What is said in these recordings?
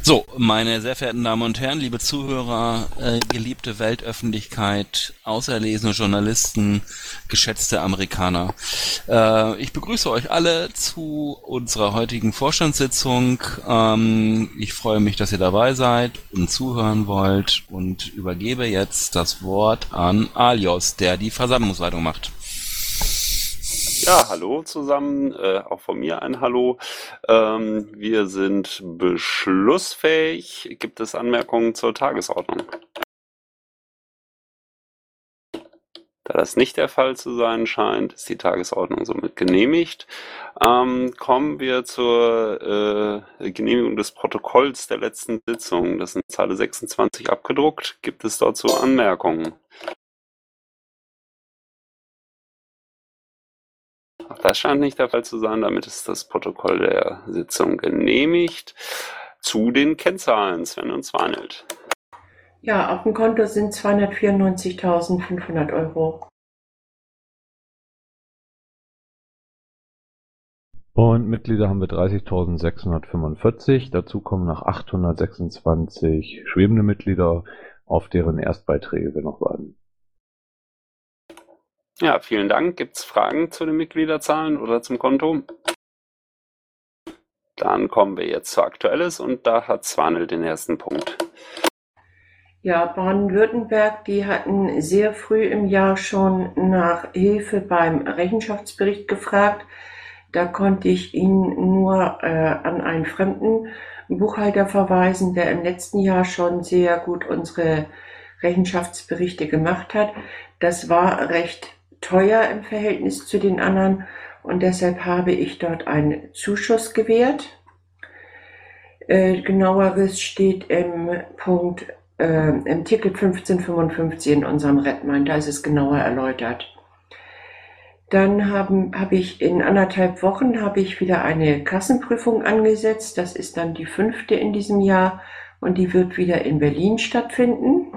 So, meine sehr verehrten Damen und Herren, liebe Zuhörer, geliebte Weltöffentlichkeit, auserlesene Journalisten, geschätzte Amerikaner. Ich begrüße euch alle zu unserer heutigen Vorstandssitzung. Ich freue mich, dass ihr dabei seid und zuhören wollt und übergebe jetzt das Wort an Alios, der die Versammlungsleitung macht. Ja, hallo zusammen, auch von mir ein Hallo. Wir sind beschlussfähig. Gibt es Anmerkungen zur Tagesordnung? Da das nicht der Fall zu sein scheint, ist die Tagesordnung somit genehmigt. Kommen wir zur Genehmigung des Protokolls der letzten Sitzung. Das sind Zeile 26 abgedruckt. Gibt es dazu Anmerkungen? Auch das scheint nicht der Fall zu sein. Damit ist das Protokoll der Sitzung genehmigt. Zu den Kennzahlen, Sven und Swanhild. Ja, auf dem Konto sind 294.500 Euro. Und Mitglieder haben wir 30.645. Dazu kommen noch 826 schwebende Mitglieder, auf deren Erstbeiträge wir noch warten. Ja, vielen Dank. Gibt es Fragen zu den Mitgliederzahlen oder zum Konto? Dann kommen wir jetzt zu Aktuelles und da hat Swanhild den ersten Punkt. Ja, Baden-Württemberg, die hatten sehr früh im Jahr schon nach Hilfe beim Rechenschaftsbericht gefragt. Da konnte ich ihn nur an einen fremden Buchhalter verweisen, der im letzten Jahr schon sehr gut unsere Rechenschaftsberichte gemacht hat. Das war recht teuer im Verhältnis zu den anderen und deshalb habe ich dort einen Zuschuss gewährt. Genaueres steht im Punkt im Ticket 1555 in unserem Redmine, da ist es genauer erläutert. Dann habe ich in 1,5 Wochen wieder eine Kassenprüfung angesetzt. Das ist dann die 5. in diesem Jahr und die wird wieder in Berlin stattfinden.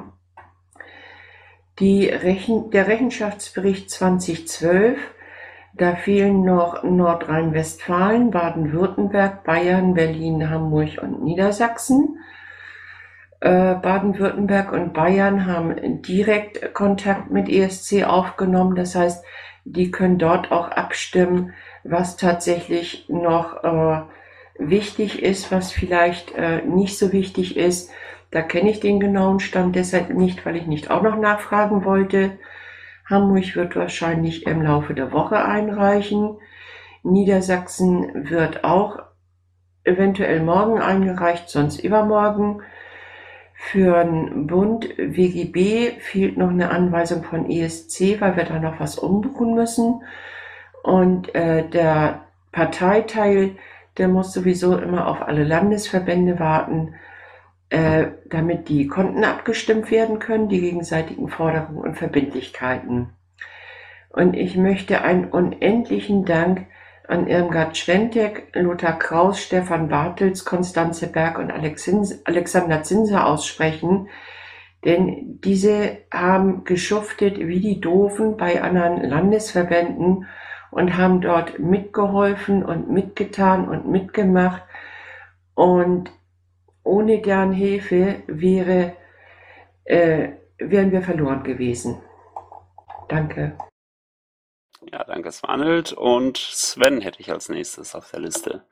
Der Rechenschaftsbericht 2012, da fehlen noch Nordrhein-Westfalen, Baden-Württemberg, Bayern, Berlin, Hamburg und Niedersachsen. Baden-Württemberg und Bayern haben direkt Kontakt mit ESC aufgenommen. Das heißt, die können dort auch abstimmen, was tatsächlich noch wichtig ist, was vielleicht nicht so wichtig ist. Da kenne ich den genauen Stand deshalb nicht, weil ich nicht auch noch nachfragen wollte. Hamburg wird wahrscheinlich im Laufe der Woche einreichen. Niedersachsen wird auch eventuell morgen eingereicht, sonst übermorgen. Für den Bund WGB fehlt noch eine Anweisung von ESC, weil wir da noch was umbuchen müssen. Und der Parteiteil, der muss sowieso immer auf alle Landesverbände warten, damit die Konten abgestimmt werden können, die gegenseitigen Forderungen und Verbindlichkeiten. Und ich möchte einen unendlichen Dank an Irmgard Schwentek, Lothar Kraus, Stefan Bartels, Konstanze Berg und Alexander Zinser aussprechen, denn diese haben geschuftet wie die Doofen bei anderen Landesverbänden und haben dort mitgeholfen und mitgetan und mitgemacht. Und ohne deren Hilfe wären wir verloren gewesen. Danke. Ja, danke Swanhild. Und Sven hätte ich als nächstes auf der Liste.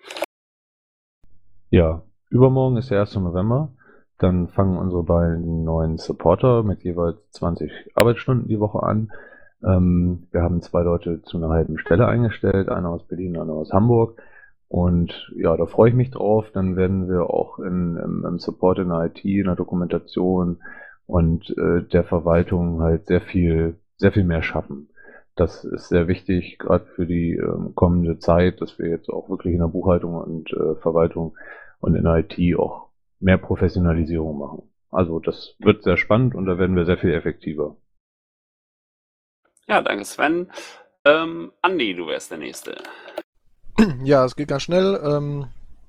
Ja, übermorgen ist der 1. November. Dann fangen unsere beiden neuen Supporter mit jeweils 20 Arbeitsstunden die Woche an. Wir haben 2 Leute zu einer halben Stelle eingestellt, einer aus Berlin, einer aus Hamburg. Und ja, da freue ich mich drauf. Dann werden wir auch im Support in der IT, in der Dokumentation und der Verwaltung halt sehr viel mehr schaffen. Das ist sehr wichtig, gerade für die kommende Zeit, dass wir jetzt auch wirklich in der Buchhaltung und Verwaltung und in der IT auch mehr Professionalisierung machen. Also das wird sehr spannend und da werden wir sehr viel effektiver. Ja, danke Sven. Andi, du wärst der Nächste. Ja, es geht ganz schnell.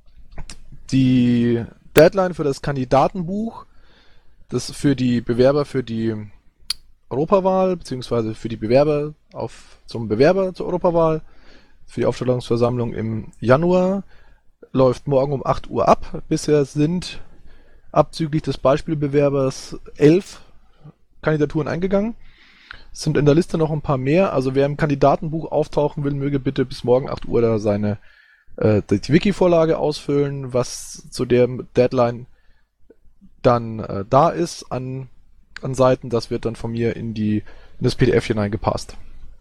Die Deadline für das Kandidatenbuch, das für die Bewerber für die Europawahl, beziehungsweise für die Bewerber zum Bewerber zur Europawahl, für die Aufstellungsversammlung im Januar, läuft morgen um 8 Uhr ab. Bisher sind abzüglich des Beispielbewerbers 11 Kandidaturen eingegangen. Es sind in der Liste noch ein paar mehr. Also wer im Kandidatenbuch auftauchen will, möge bitte bis morgen 8 Uhr da die Wiki-Vorlage ausfüllen, was zu der Deadline dann da ist an Seiten. Das wird dann von mir in das PDF hineingepasst.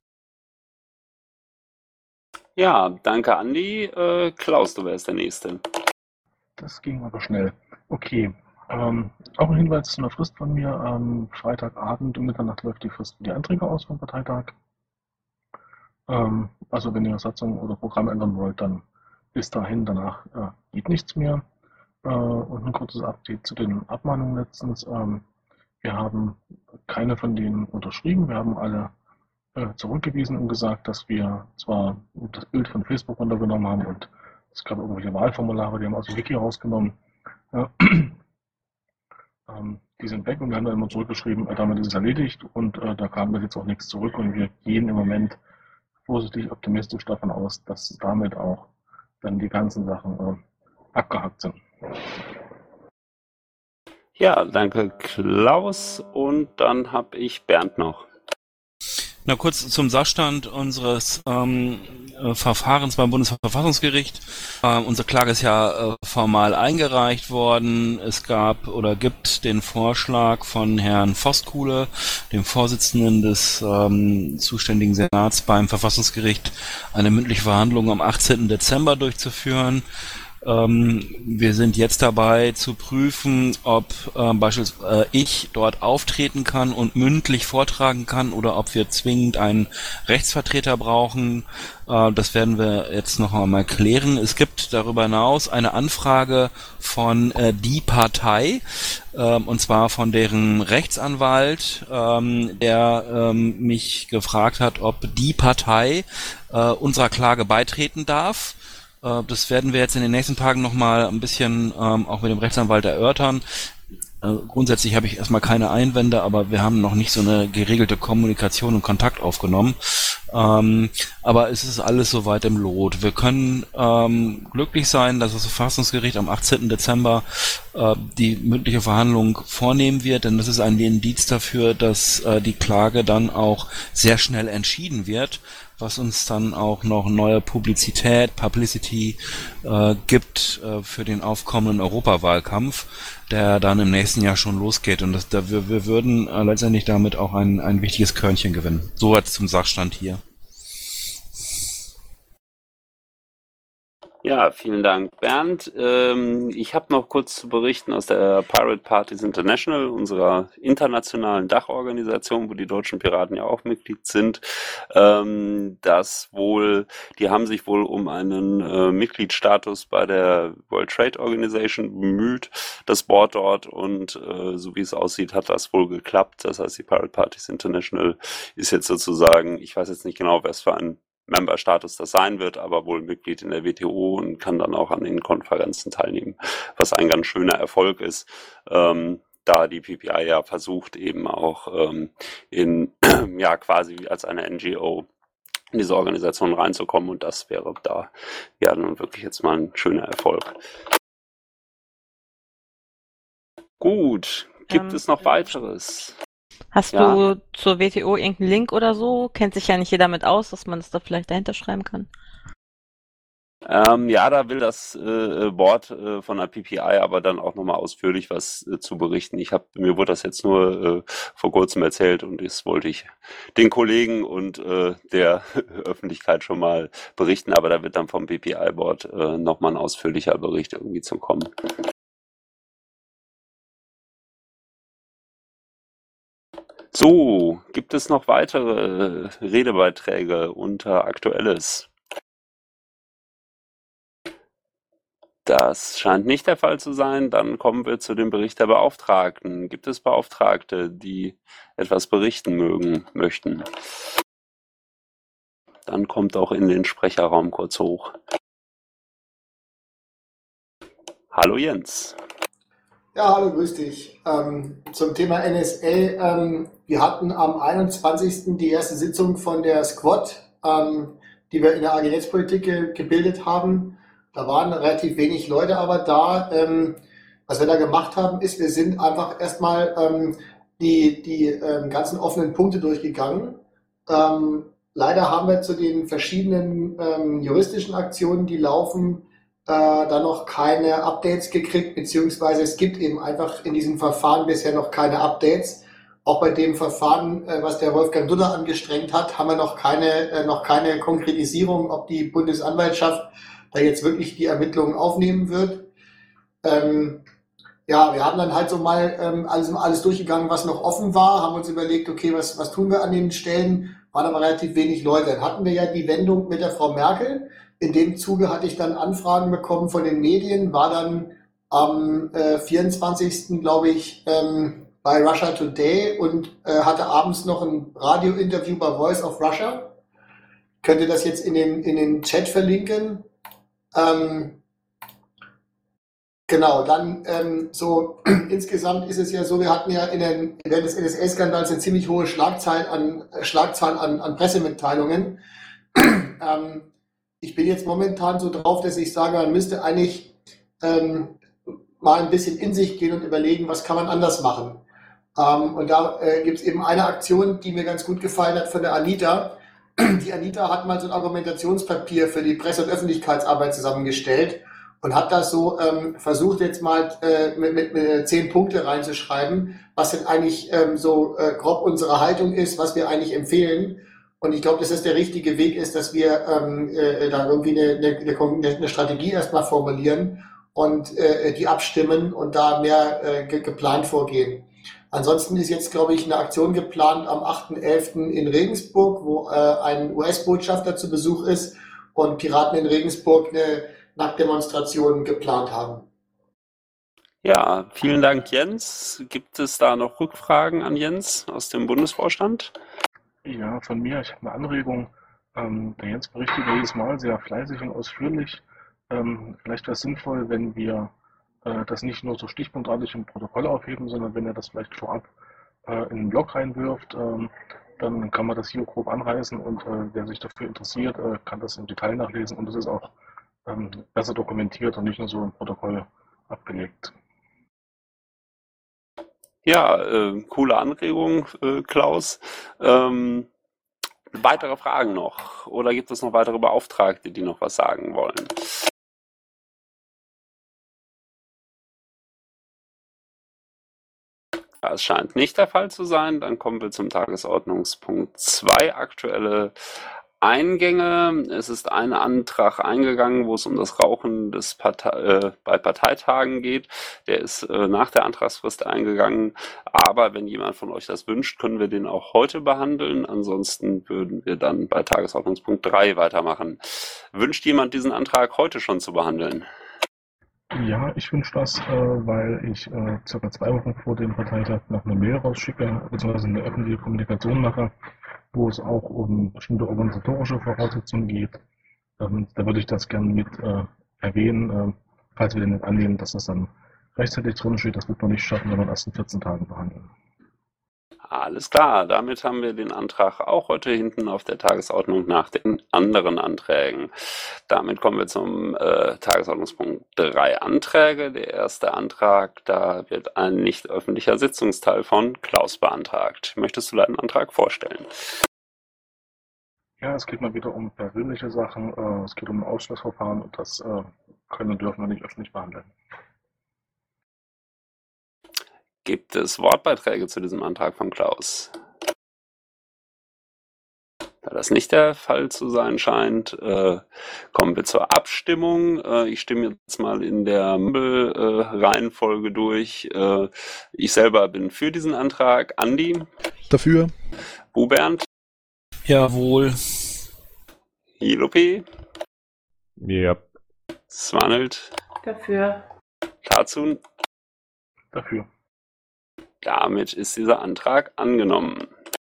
Ja, danke Andi. Klaus, du wärst der Nächste. Das ging aber schnell. Okay. Auch ein Hinweis zu einer Frist von mir. Freitagabend um Mitternacht läuft die Frist für die Anträge aus vom Parteitag. Also wenn ihr Satzung oder Programm ändern wollt, dann bis dahin. Danach geht nichts mehr. Und ein kurzes Update zu den Abmahnungen letztens. Wir haben keine von denen unterschrieben. Wir haben alle zurückgewiesen und gesagt, dass wir zwar das Bild von Facebook runtergenommen haben und es gab irgendwelche Wahlformulare, die haben aus dem Wiki rausgenommen. Die sind weg und wir haben dann immer zurückgeschrieben, damit ist es erledigt und da kam bis jetzt auch nichts zurück und wir gehen im Moment vorsichtig optimistisch davon aus, dass damit auch dann die ganzen Sachen abgehakt sind. Ja, danke Klaus und dann habe ich Bernd noch. Na, kurz zum Sachstand unseres Verfahrens beim Bundesverfassungsgericht. Unsere Klage ist ja formal eingereicht worden. Es gab oder gibt den Vorschlag von Herrn Voskuhle, dem Vorsitzenden des zuständigen Senats beim Verfassungsgericht, eine mündliche Verhandlung am 18. Dezember durchzuführen. Wir sind jetzt dabei zu prüfen, ob beispielsweise ich dort auftreten kann und mündlich vortragen kann oder ob wir zwingend einen Rechtsvertreter brauchen. Das werden wir jetzt noch einmal klären. Es gibt darüber hinaus eine Anfrage von Die Partei, und zwar von deren Rechtsanwalt, der mich gefragt hat, ob Die Partei unserer Klage beitreten darf. Das werden wir jetzt in den nächsten Tagen nochmal ein bisschen auch mit dem Rechtsanwalt erörtern. Grundsätzlich habe ich erstmal keine Einwände, aber wir haben noch nicht so eine geregelte Kommunikation und Kontakt aufgenommen. Aber es ist alles soweit im Lot. Wir können glücklich sein, dass das Verfassungsgericht am 18. Dezember die mündliche Verhandlung vornehmen wird, denn das ist ein Indiz dafür, dass die Klage dann auch sehr schnell entschieden wird, was uns dann auch noch neue Publicity gibt für den aufkommenden Europawahlkampf, der dann im nächsten Jahr schon losgeht. Und wir würden letztendlich damit auch ein wichtiges Körnchen gewinnen. Soweit zum Sachstand hier. Ja, vielen Dank, Bernd. Ich habe noch kurz zu berichten aus der Pirate Parties International, unserer internationalen Dachorganisation, wo die deutschen Piraten ja auch Mitglied sind, dass die haben sich wohl um einen Mitgliedsstatus bei der World Trade Organization bemüht, das Board dort, und so wie es aussieht, hat das wohl geklappt. Das heißt, die Pirate Parties International ist jetzt sozusagen, ich weiß jetzt nicht genau, wer es für ein Member-Status das sein wird, aber wohl Mitglied in der WTO und kann dann auch an den Konferenzen teilnehmen, was ein ganz schöner Erfolg ist, da die PPI ja versucht, eben auch quasi als eine NGO in diese Organisation reinzukommen, und das wäre da ja nun wirklich jetzt mal ein schöner Erfolg. Gut, gibt es noch weiteres? Hast Ja. du zur WTO irgendeinen Link oder so? Kennt sich ja nicht jeder mit aus, dass man es da vielleicht dahinter schreiben kann. Da will das Board von der PPI aber dann auch nochmal ausführlich was zu berichten. Mir wurde das jetzt nur vor kurzem erzählt und das wollte ich den Kollegen und der Öffentlichkeit schon mal berichten, aber da wird dann vom PPI-Board nochmal ein ausführlicher Bericht irgendwie zu kommen. So, gibt es noch weitere Redebeiträge unter Aktuelles? Das scheint nicht der Fall zu sein. Dann kommen wir zu dem Bericht der Beauftragten. Gibt es Beauftragte, die etwas berichten möchten? Dann kommt auch in den Sprecherraum kurz hoch. Hallo Jens. Ja, hallo, grüß dich. Zum Thema NSA. Wir hatten am 21. die erste Sitzung von der Squad, die wir in der AG Netzpolitik gebildet haben. Da waren relativ wenig Leute aber da. Was wir da gemacht haben, ist, wir sind einfach erstmal die ganzen offenen Punkte durchgegangen. Leider haben wir zu den verschiedenen juristischen Aktionen, die laufen, da noch keine Updates gekriegt, beziehungsweise es gibt eben einfach in diesem Verfahren bisher noch keine Updates. Auch bei dem Verfahren, was der Wolfgang Duller angestrengt hat, haben wir noch keine Konkretisierung, ob die Bundesanwaltschaft da jetzt wirklich die Ermittlungen aufnehmen wird. Ja, wir haben dann halt so mal alles durchgegangen, was noch offen war, haben uns überlegt, okay, was tun wir an den Stellen, waren aber relativ wenig Leute. Dann hatten wir ja die Wendung mit der Frau Merkel. In dem Zuge hatte ich dann Anfragen bekommen von den Medien, war dann am 24. glaube ich, bei Russia Today und hatte abends noch ein Radiointerview bei Voice of Russia. Könnt ihr das jetzt in den Chat verlinken? Genau, dann so insgesamt ist es ja so, wir hatten ja während des NSA-Skandals eine ziemlich hohe Schlagzahl an Pressemitteilungen. Ich bin jetzt momentan so drauf, dass ich sage, man müsste eigentlich mal ein bisschen in sich gehen und überlegen, was kann man anders machen. Und da gibt es eben eine Aktion, die mir ganz gut gefallen hat von der Anita. Die Anita hat mal so ein Argumentationspapier für die Presse- und Öffentlichkeitsarbeit zusammengestellt und hat das so versucht, jetzt mal mit 10 Punkte reinzuschreiben, was denn eigentlich so grob unsere Haltung ist, was wir eigentlich empfehlen. Und ich glaube, dass das der richtige Weg ist, dass wir da irgendwie eine Strategie erstmal formulieren und die abstimmen und da mehr geplant vorgehen. Ansonsten ist jetzt, glaube ich, eine Aktion geplant am 8.11. in Regensburg, wo ein US-Botschafter zu Besuch ist und Piraten in Regensburg eine Nacktdemonstration geplant haben. Ja, vielen Dank, Jens. Gibt es da noch Rückfragen an Jens aus dem Bundesvorstand? Ja, von mir, ich habe eine Anregung. Der Jens berichtet jedes Mal sehr fleißig und ausführlich. Vielleicht wäre es sinnvoll, wenn wir das nicht nur so stichpunktartig im Protokoll aufheben, sondern wenn er das vielleicht vorab in den Blog reinwirft, dann kann man das hier grob anreißen und wer sich dafür interessiert, kann das im Detail nachlesen und es ist auch besser dokumentiert und nicht nur so im Protokoll abgelegt. Ja, coole Anregung, Klaus. Weitere Fragen noch? Oder gibt es noch weitere Beauftragte, die noch was sagen wollen? Das scheint nicht der Fall zu sein. Dann kommen wir zum Tagesordnungspunkt 2, aktuelle Eingänge. Es ist ein Antrag eingegangen, wo es um das Rauchen bei Parteitagen geht. Der ist nach der Antragsfrist eingegangen. Aber wenn jemand von euch das wünscht, können wir den auch heute behandeln. Ansonsten würden wir dann bei Tagesordnungspunkt 3 weitermachen. Wünscht jemand diesen Antrag heute schon zu behandeln? Ja, ich wünsche das, weil ich circa 2 Wochen vor dem Parteitag noch eine Mail rausschicke, beziehungsweise eine öffentliche Kommunikation mache, wo es auch um bestimmte organisatorische Voraussetzungen geht. Da würde ich das gerne mit erwähnen, falls wir den nicht annehmen, dass das dann rechtzeitig drin steht. Das wird man nicht schaffen, wenn wir erst in 14 Tagen behandeln. Alles klar, damit haben wir den Antrag auch heute hinten auf der Tagesordnung nach den anderen Anträgen. Damit kommen wir zum Tagesordnungspunkt 3 Anträge. Der erste Antrag, da wird ein nicht öffentlicher Sitzungsteil von Klaus beantragt. Möchtest du deinen Antrag vorstellen? Ja, es geht mal wieder um persönliche Sachen. Es geht um ein Ausschlussverfahren und das können und dürfen wir nicht öffentlich behandeln. Gibt es Wortbeiträge zu diesem Antrag von Klaus? Da das nicht der Fall zu sein scheint, kommen wir zur Abstimmung. Ich stimme jetzt mal in der Reihenfolge durch. Ich selber bin für diesen Antrag. Andi? Dafür. Bubernd? Jawohl. Hilopi? Ja. Swanelt? Dafür. Tarzun? Dafür. Damit ist dieser Antrag angenommen.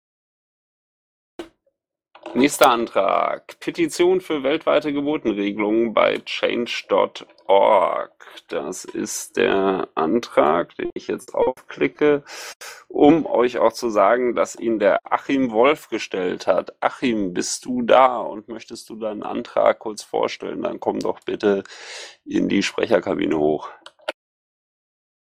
Nächster Antrag. Petition für weltweite Geburtenregelungen bei change.org. Das ist der Antrag, den ich jetzt aufklicke, um euch auch zu sagen, dass ihn der Achim Wolf gestellt hat. Achim, bist du da und möchtest du deinen Antrag kurz vorstellen? Dann komm doch bitte in die Sprecherkabine hoch.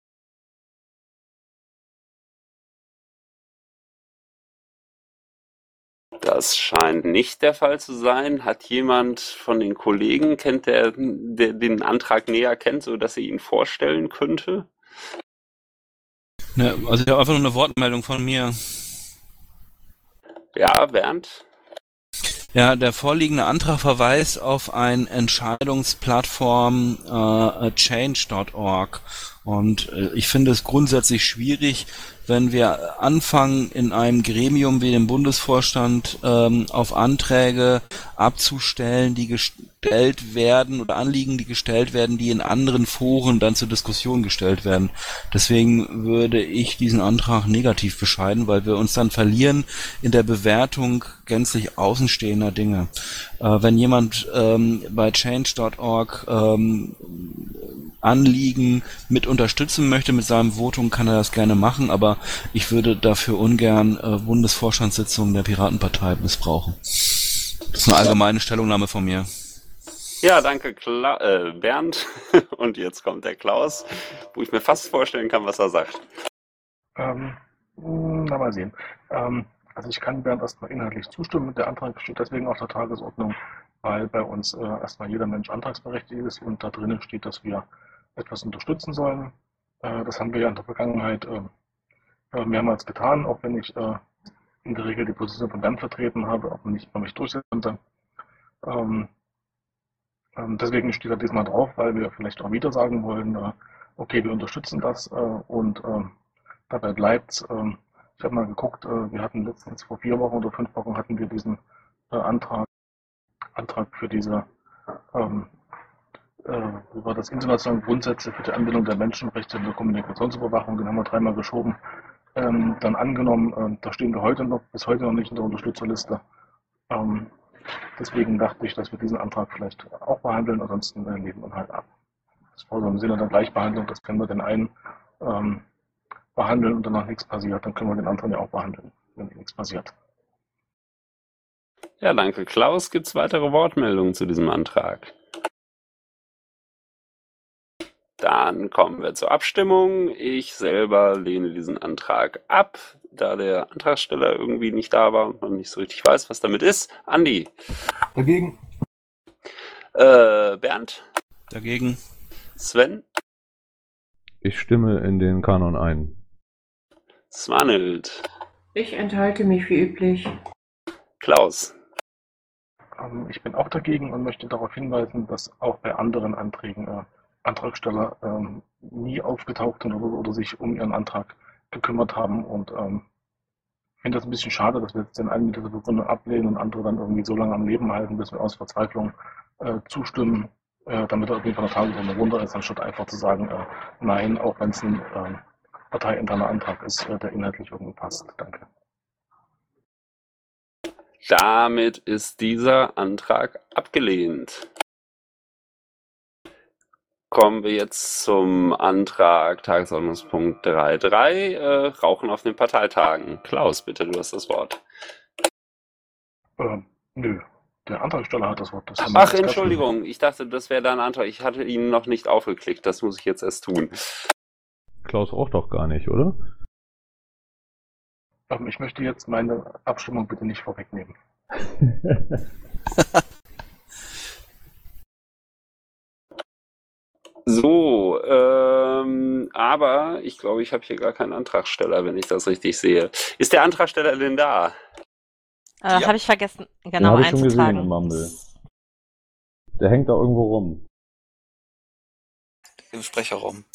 Das scheint nicht der Fall zu sein. Hat jemand von den Kollegen, der den Antrag näher kennt, sodass er ihn vorstellen könnte? Ne, also ich habe einfach nur eine Wortmeldung von mir. Ja, Bernd? Ja, der vorliegende Antrag verweist auf eine Entscheidungsplattform change.org und ich finde es grundsätzlich schwierig, wenn wir anfangen, in einem Gremium wie dem Bundesvorstand auf Anträge abzustellen, die gestellt werden oder Anliegen, die gestellt werden, die in anderen Foren dann zur Diskussion gestellt werden. Deswegen würde ich diesen Antrag negativ bescheiden, weil wir uns dann verlieren in der Bewertung gänzlich außenstehender Dinge. Wenn jemand bei change.org Anliegen mit unterstützen möchte mit seinem Votum, kann er das gerne machen, aber ich würde dafür ungern Bundesvorstandssitzungen der Piratenpartei missbrauchen. Das ist eine allgemeine Stellungnahme von mir. Ja, danke Bernd. Und jetzt kommt der Klaus, wo ich mir fast vorstellen kann, was er sagt. Mal sehen. Also ich kann Bernd erstmal inhaltlich zustimmen. Der Antrag steht deswegen auf der Tagesordnung, weil bei uns erstmal jeder Mensch antragsberechtigt ist und da drinnen steht, dass wir etwas unterstützen sollen. Das haben wir ja in der Vergangenheit mehrmals getan, auch wenn ich in der Regel die Position von Bernd vertreten habe, auch wenn ich mich durchsetzen konnte. Deswegen steht er diesmal drauf, weil wir vielleicht auch wieder sagen wollen, okay, wir unterstützen das und dabei bleibt. Ich habe mal geguckt, wir hatten letztens vor 4 Wochen oder 5 Wochen hatten wir diesen Antrag für diese wie war das, internationale Grundsätze für die Anwendung der Menschenrechte in der Kommunikationsüberwachung, den haben wir 3-mal geschoben, dann angenommen, da stehen wir bis heute noch nicht in der Unterstützerliste. Deswegen dachte ich, dass wir diesen Antrag vielleicht auch behandeln, ansonsten lehnen wir halt ab. Das war so im Sinne der Gleichbehandlung, das können wir den einen behandeln und danach nichts passiert, dann können wir den anderen ja auch behandeln, wenn nichts passiert. Ja, danke Klaus. Gibt es weitere Wortmeldungen zu diesem Antrag? Dann kommen wir zur Abstimmung. Ich selber lehne diesen Antrag ab, da der Antragsteller irgendwie nicht da war und man nicht so richtig weiß, was damit ist. Andi? Dagegen. Bernd? Dagegen. Sven? Ich stimme in den Kanon ein. Svanhild? Ich enthalte mich wie üblich. Klaus? Ich bin auch dagegen und möchte darauf hinweisen, dass auch bei anderen Anträgen Antragsteller nie aufgetaucht sind oder sich um ihren Antrag gekümmert haben und ich finde das ein bisschen schade, dass wir jetzt den einen mit dieser Begründung ablehnen und andere dann irgendwie so lange am Leben halten, bis wir aus Verzweiflung zustimmen, damit er irgendwie von der Tagesordnung runter ist, anstatt einfach zu sagen, nein, auch wenn es ein parteiinterner Antrag ist, der inhaltlich irgendwie passt. Danke. Damit ist dieser Antrag abgelehnt. Kommen wir jetzt zum Antrag Tagesordnungspunkt 3.3, Rauchen auf den Parteitagen. Klaus, bitte, du hast das Wort. Nö, der Antragsteller hat das Wort. Das Ach, Entschuldigung, ich dachte, das wäre dein Antrag. Ich hatte ihn noch nicht aufgeklickt, das muss ich jetzt erst tun. Klaus raucht doch gar nicht, oder? Ich möchte jetzt meine Abstimmung bitte nicht vorwegnehmen. So, aber ich glaube, ich habe hier gar keinen Antragsteller, wenn ich das richtig sehe. Ist der Antragsteller denn da? Ja. Habe ich vergessen, Den genau habe ich schon gesehen einzutragen. im Mumble. Der hängt da irgendwo rum. Im Sprecherraum.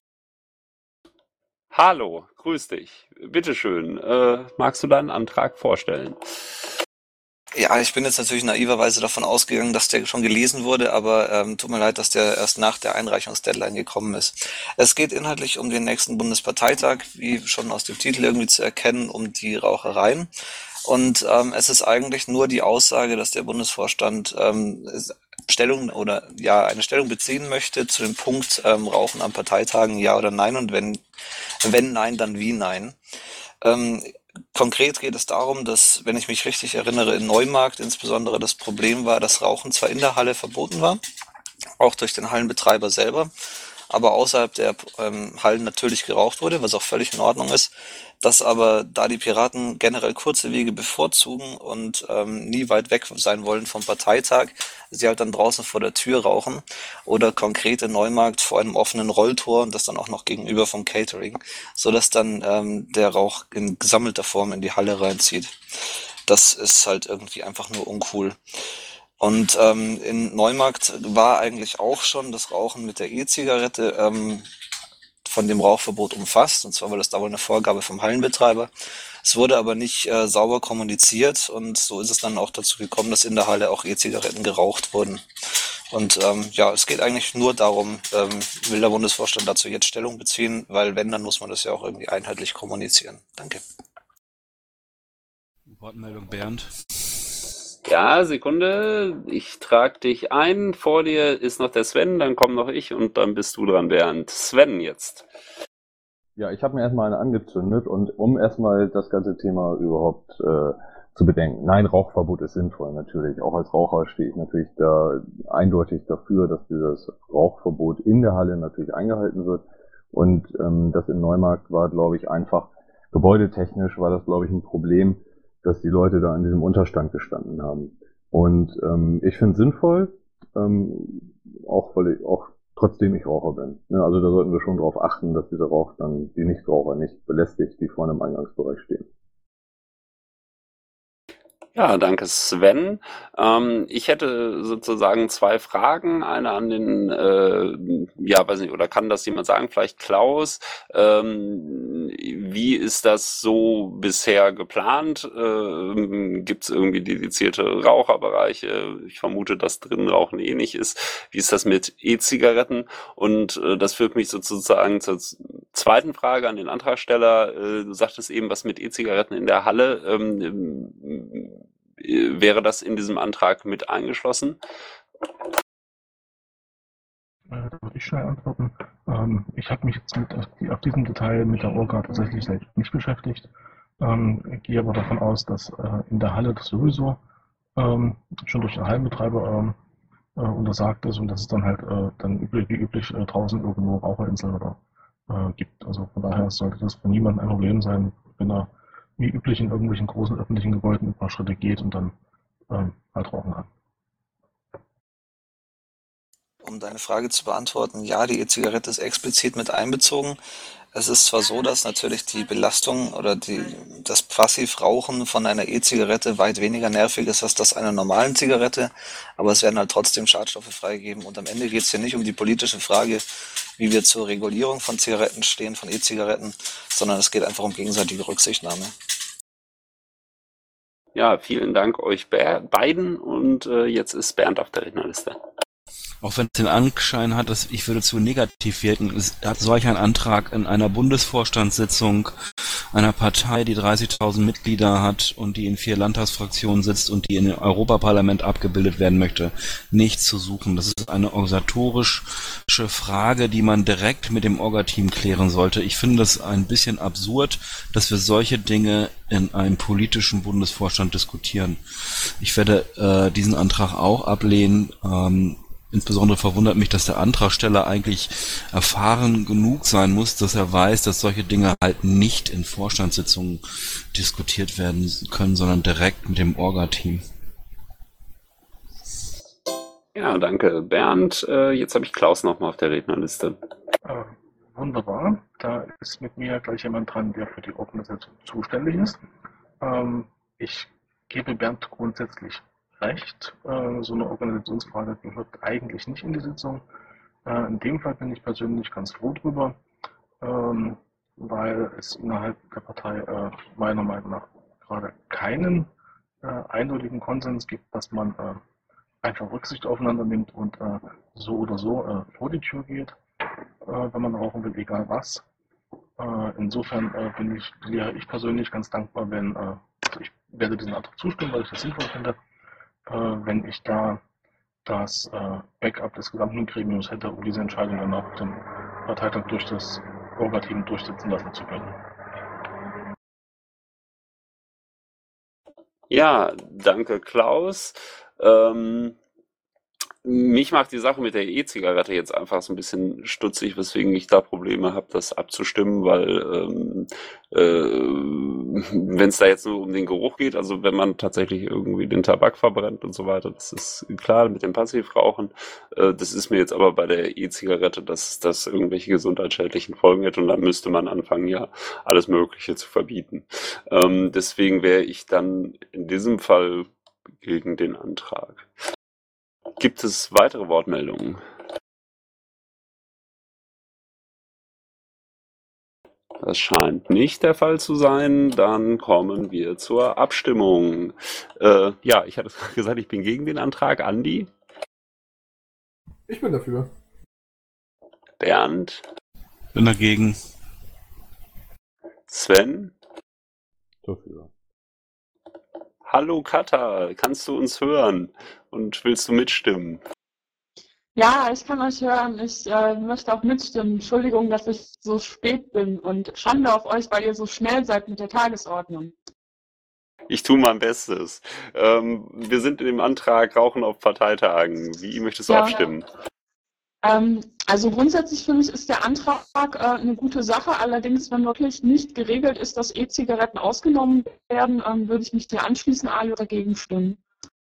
Hallo, grüß dich. Bitteschön, magst du deinen Antrag vorstellen? Ja, ich bin jetzt natürlich naiverweise davon ausgegangen, dass der schon gelesen wurde, aber tut mir leid, dass der erst nach der Einreichungsdeadline gekommen ist. Es geht inhaltlich um den nächsten Bundesparteitag, wie schon aus dem Titel irgendwie zu erkennen, um die Rauchereien. Und es ist eigentlich nur die Aussage, dass der Bundesvorstand eine Stellung beziehen möchte zu dem Punkt Rauchen an Parteitagen, ja oder nein, und wenn nein, dann wie nein. Konkret geht es darum, dass, wenn ich mich richtig erinnere, in Neumarkt insbesondere das Problem war, dass Rauchen zwar in der Halle verboten war, auch durch den Hallenbetreiber selber, aber außerhalb der Hallen natürlich geraucht wurde, was auch völlig in Ordnung ist. Dass aber, da die Piraten generell kurze Wege bevorzugen und nie weit weg sein wollen vom Parteitag, sie halt dann draußen vor der Tür rauchen oder konkret in Neumarkt vor einem offenen Rolltor und das dann auch noch gegenüber vom Catering, sodass dann der Rauch in gesammelter Form in die Halle reinzieht. Das ist halt irgendwie einfach nur uncool. Und in Neumarkt war eigentlich auch schon das Rauchen mit der E-Zigarette von dem Rauchverbot umfasst, und zwar war das da wohl eine Vorgabe vom Hallenbetreiber. Es wurde aber nicht sauber kommuniziert und so ist es dann auch dazu gekommen, dass in der Halle auch E-Zigaretten geraucht wurden. Und ja, es geht eigentlich nur darum, will der Bundesvorstand dazu jetzt Stellung beziehen, weil wenn, dann muss man das ja auch irgendwie einheitlich kommunizieren. Danke. Wortmeldung Bernd. Ja, Sekunde, ich trage dich ein. Vor dir ist noch der Sven, dann komm noch ich und dann bist du dran, Bernd. Sven jetzt. Ja, ich habe mir erstmal eine angezündet und um erstmal das ganze Thema überhaupt zu bedenken. Nein, Rauchverbot ist sinnvoll natürlich. Auch als Raucher stehe ich natürlich da eindeutig dafür, dass dieses Rauchverbot in der Halle natürlich eingehalten wird. Und das in Neumarkt war, glaube ich, einfach gebäudetechnisch war das, glaube ich, ein Problem, dass die Leute da an diesem Unterstand gestanden haben. Und ich finde es sinnvoll, auch trotzdem ich Raucher bin. Ne? Also da sollten wir schon darauf achten, dass dieser Rauch dann die Nichtraucher nicht belästigt, die vorne im Eingangsbereich stehen. Ja, danke Sven. Ich hätte sozusagen zwei Fragen. Eine an den, ja, weiß nicht, oder kann das jemand sagen? Vielleicht Klaus. Wie ist das so bisher geplant? Gibt es irgendwie dedizierte Raucherbereiche? Ich vermute, dass drinnen Rauchen eh nicht ist. Wie ist das mit E-Zigaretten? Und das führt mich sozusagen zur zweiten Frage an den Antragsteller. Du sagtest eben was mit E-Zigaretten in der Halle. Wäre das in diesem Antrag mit eingeschlossen? Da würde ich schnell antworten. Ich habe mich jetzt auf diesem Detail mit der Orga tatsächlich selbst nicht beschäftigt. Gehe aber davon aus, dass in der Halle das sowieso schon durch den Hallenbetreiber untersagt ist und dass es dann halt dann wie üblich draußen irgendwo Raucherinseln oder gibt. Also von daher sollte das für niemanden ein Problem sein, wenn er wie üblich in irgendwelchen großen öffentlichen Gebäuden ein paar Schritte geht und dann halt rauchen kann. Um deine Frage zu beantworten, ja, die E-Zigarette ist explizit mit einbezogen. Es ist zwar so, dass natürlich die Belastung oder das Passivrauchen von einer E-Zigarette weit weniger nervig ist als das einer normalen Zigarette, aber es werden halt trotzdem Schadstoffe freigegeben. Und am Ende geht es hier nicht um die politische Frage, wie wir zur Regulierung von Zigaretten stehen, von E-Zigaretten, sondern es geht einfach um gegenseitige Rücksichtnahme. Ja, vielen Dank euch beiden und jetzt ist Bernd auf der Rednerliste. Auch wenn es den Anschein hat, dass ich würde zu negativ wirken, hat solch ein Antrag in einer Bundesvorstandssitzung einer Partei, die 30.000 Mitglieder hat und die in 4 Landtagsfraktionen sitzt und die in dem Europaparlament abgebildet werden möchte, nichts zu suchen. Das ist eine organisatorische Frage, die man direkt mit dem Orga-Team klären sollte. Ich finde es ein bisschen absurd, dass wir solche Dinge in einem politischen Bundesvorstand diskutieren. Ich werde diesen Antrag auch ablehnen. Insbesondere verwundert mich, dass der Antragsteller eigentlich erfahren genug sein muss, dass er weiß, dass solche Dinge halt nicht in Vorstandssitzungen diskutiert werden können, sondern direkt mit dem Orga-Team. Ja, danke Bernd. Jetzt habe ich Klaus nochmal auf der Rednerliste. Wunderbar. Da ist mit mir gleich jemand dran, der für die Organisation zuständig ist. Ich gebe Bernd grundsätzlich recht. So eine Organisationsfrage gehört eigentlich nicht in die Sitzung. In dem Fall bin ich persönlich ganz froh drüber, weil es innerhalb der Partei meiner Meinung nach gerade keinen eindeutigen Konsens gibt, dass man einfach Rücksicht aufeinander nimmt und so oder so vor die Tür geht, wenn man rauchen will, egal was. Insofern wäre ich persönlich ganz dankbar, wenn, also ich werde diesem Antrag zustimmen, weil ich das sinnvoll finde, wenn ich da das Backup des gesamten Gremiums hätte, um diese Entscheidung dann auf dem Parteitag durch das Orga-Team durchsetzen lassen zu können. Ja, danke Klaus. Mich macht die Sache mit der E-Zigarette jetzt einfach so ein bisschen stutzig, weswegen ich da Probleme habe, das abzustimmen, weil wenn es da jetzt nur um den Geruch geht, also wenn man tatsächlich irgendwie den Tabak verbrennt und so weiter, das ist klar mit dem Passivrauchen. Das ist mir jetzt aber bei der E-Zigarette, dass das irgendwelche gesundheitsschädlichen Folgen hätte und dann müsste man anfangen, ja, alles Mögliche zu verbieten. Deswegen wäre ich dann in diesem Fall gegen den Antrag. Gibt es weitere Wortmeldungen? Das scheint nicht der Fall zu sein. Dann kommen wir zur Abstimmung. Ja, ich hatte gesagt, ich bin gegen den Antrag. Andi? Ich bin dafür. Bernd? Bin dagegen. Sven? Dafür. Hallo Katha, kannst du uns hören und willst du mitstimmen? Ja, ich kann euch hören. Ich möchte auch mitstimmen. Entschuldigung, dass ich so spät bin und Schande auf euch, weil ihr so schnell seid mit der Tagesordnung. Ich tue mein Bestes. Wir sind in dem Antrag Rauchen auf Parteitagen. Wie möchtest du Ja. abstimmen? Also grundsätzlich finde ich, ist der Antrag eine gute Sache. Allerdings, wenn wirklich nicht geregelt ist, dass E-Zigaretten ausgenommen werden, würde ich mich dir anschließen, Ali, oder dagegen stimmen.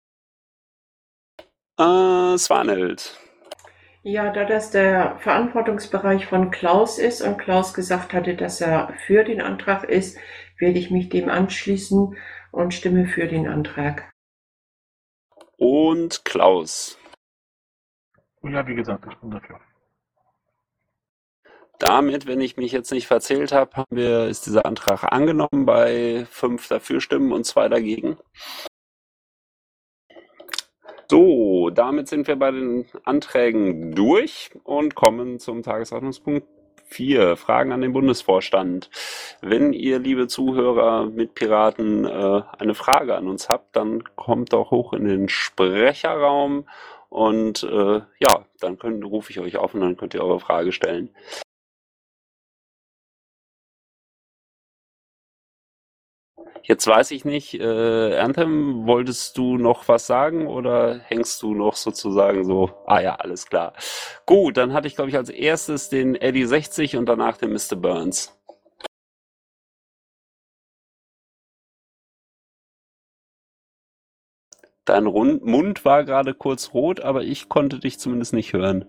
Svanhild. Ja, da das der Verantwortungsbereich von Klaus ist und Klaus gesagt hatte, dass er für den Antrag ist, werde ich mich dem anschließen und stimme für den Antrag. Und Klaus. Ja, wie gesagt, ich bin dafür. Damit, wenn ich mich jetzt nicht verzählt habe, ist dieser Antrag angenommen bei 5 Dafürstimmen und 2 dagegen. So, damit sind wir bei den Anträgen durch und kommen zum Tagesordnungspunkt 4. Fragen an den Bundesvorstand. Wenn ihr, liebe Zuhörer mit Piraten, eine Frage an uns habt, dann kommt doch hoch in den Sprecherraum und ja, dann rufe ich euch auf und dann könnt ihr eure Frage stellen. Jetzt weiß ich nicht, Anthem, wolltest du noch was sagen oder hängst du noch sozusagen so? Ah ja, alles klar. Gut, dann hatte ich, glaube ich, als erstes den Eddie 60 und danach den Mr. Burns. Dein Mund war gerade kurz rot, aber ich konnte dich zumindest nicht hören.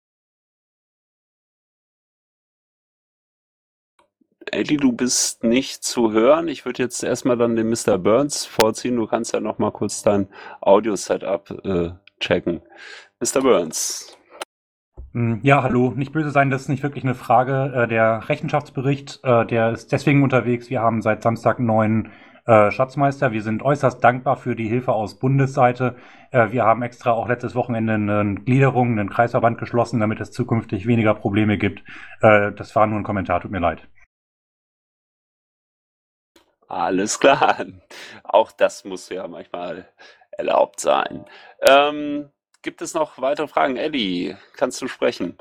Eddie, du bist nicht zu hören. Ich würde jetzt erstmal dann den Mr. Burns vorziehen. Du kannst ja noch mal kurz dein Audio-Setup checken. Mr. Burns. Ja, hallo. Nicht böse sein, das ist nicht wirklich eine Frage. Der Rechenschaftsbericht, der ist deswegen unterwegs. Wir haben seit Samstag einen neuen Schatzmeister. Wir sind äußerst dankbar für die Hilfe aus Bundesseite. Wir haben extra auch letztes Wochenende eine Gliederung, einen Kreisverband geschlossen, damit es zukünftig weniger Probleme gibt. Das war nur ein Kommentar, tut mir leid. Alles klar. Auch das muss ja manchmal erlaubt sein. Gibt es noch weitere Fragen? Eddie, kannst du sprechen?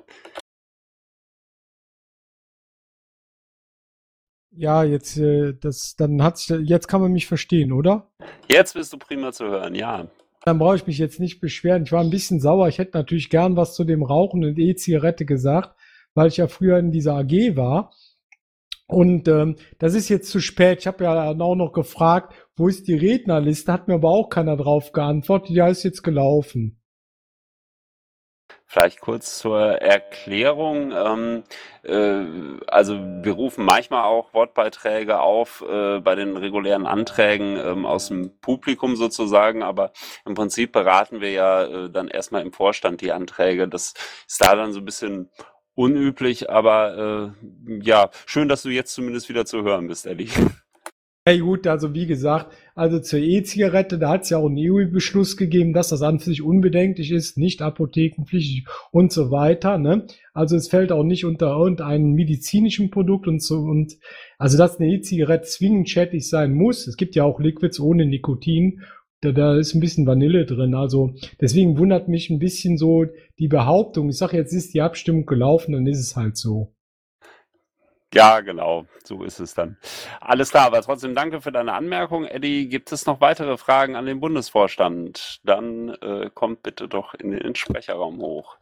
Ja, jetzt, jetzt kann man mich verstehen, oder? Jetzt bist du prima zu hören, ja. Dann brauche ich mich jetzt nicht beschweren. Ich war ein bisschen sauer. Ich hätte natürlich gern was zu dem Rauchen und E-Zigarette gesagt, weil ich ja früher in dieser AG war. Und das ist jetzt zu spät. Ich habe ja auch noch gefragt, wo ist die Rednerliste? Hat mir aber auch keiner drauf geantwortet. Ja, ist jetzt gelaufen. Vielleicht kurz zur Erklärung. Also wir rufen manchmal auch Wortbeiträge auf bei den regulären Anträgen aus dem Publikum sozusagen, aber im Prinzip beraten wir ja dann erstmal im Vorstand die Anträge. Das ist da dann so ein bisschen unüblich, aber ja, schön, dass du jetzt zumindest wieder zu hören bist, Elli. Hey, gut, also wie gesagt, also zur E-Zigarette, da hat es ja auch einen EU-Beschluss gegeben, dass das an sich unbedenklich ist, nicht apothekenpflichtig und so weiter, ne? Also es fällt auch nicht unter irgendeinem medizinischen Produkt und so, und also dass eine E-Zigarette zwingend schädlich sein muss. Es gibt ja auch Liquids ohne Nikotin. Da ist ein bisschen Vanille drin, also deswegen wundert mich ein bisschen so die Behauptung. Ich sage, jetzt ist die Abstimmung gelaufen, dann ist es halt so. Ja, genau, so ist es dann. Alles klar, aber trotzdem danke für deine Anmerkung. Eddie, gibt es noch weitere Fragen an den Bundesvorstand? Dann kommt bitte doch in den Sprecherraum hoch.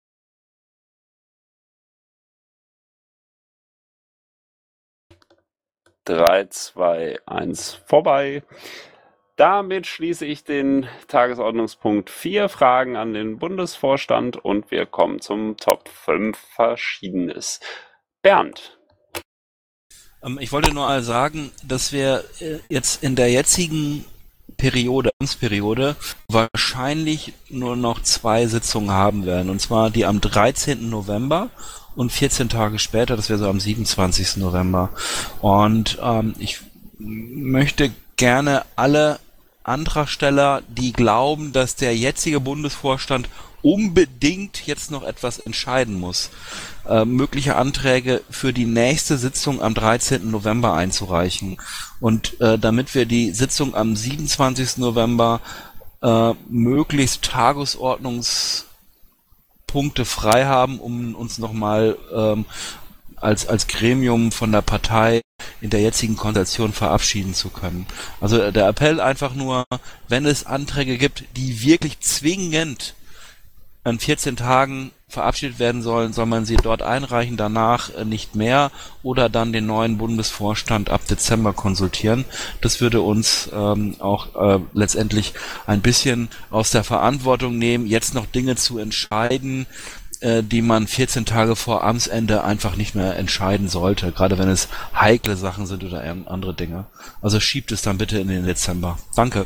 Drei, zwei, eins, vorbei. Damit schließe ich den Tagesordnungspunkt 4, Fragen an den Bundesvorstand, und wir kommen zum Top 5 Verschiedenes. Bernd. Ich wollte nur mal sagen, dass wir jetzt in der jetzigen Amtsperiode, wahrscheinlich nur noch 2 Sitzungen haben werden. Und zwar die am 13. November und 14 Tage später, das wäre so am 27. November. Und ich möchte gerne alle Antragsteller, die glauben, dass der jetzige Bundesvorstand unbedingt jetzt noch etwas entscheiden muss, mögliche Anträge für die nächste Sitzung am 13. November einzureichen. Und damit wir die Sitzung am 27. November möglichst Tagesordnungspunkte frei haben, um uns nochmal als Gremium von der Partei in der jetzigen Konstellation verabschieden zu können. Also der Appell einfach nur, wenn es Anträge gibt, die wirklich zwingend an 14 Tagen verabschiedet werden sollen, soll man sie dort einreichen, danach nicht mehr, oder dann den neuen Bundesvorstand ab Dezember konsultieren. Das würde uns auch letztendlich ein bisschen aus der Verantwortung nehmen, jetzt noch Dinge zu entscheiden, die man 14 Tage vor Amtsende einfach nicht mehr entscheiden sollte, gerade wenn es heikle Sachen sind oder andere Dinge. Also schiebt es dann bitte in den Dezember. Danke.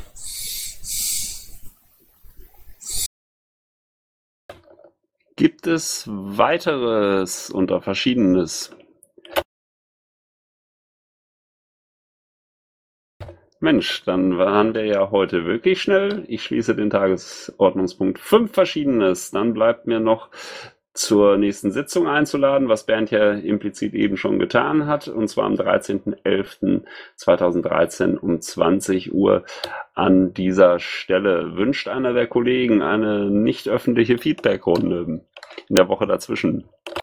Gibt es weiteres unter Verschiedenes? Mensch, dann waren wir ja heute wirklich schnell. Ich schließe den Tagesordnungspunkt 5 Verschiedenes. Dann bleibt mir noch zur nächsten Sitzung einzuladen, was Bernd ja implizit eben schon getan hat, und zwar am 13.11.2013 um 20 Uhr an dieser Stelle. Wünscht einer der Kollegen eine nicht öffentliche Feedbackrunde in der Woche dazwischen?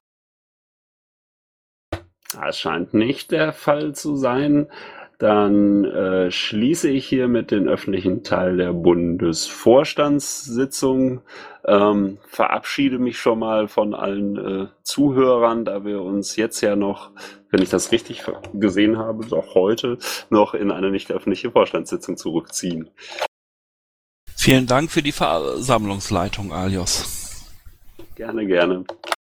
Das scheint nicht der Fall zu sein. Dann schließe ich hiermit den öffentlichen Teil der Bundesvorstandssitzung, verabschiede mich schon mal von allen Zuhörern, da wir uns jetzt ja noch, wenn ich das richtig gesehen habe, auch heute noch in eine nicht öffentliche Vorstandssitzung zurückziehen. Vielen Dank für die Versammlungsleitung, Alios. Gerne, gerne.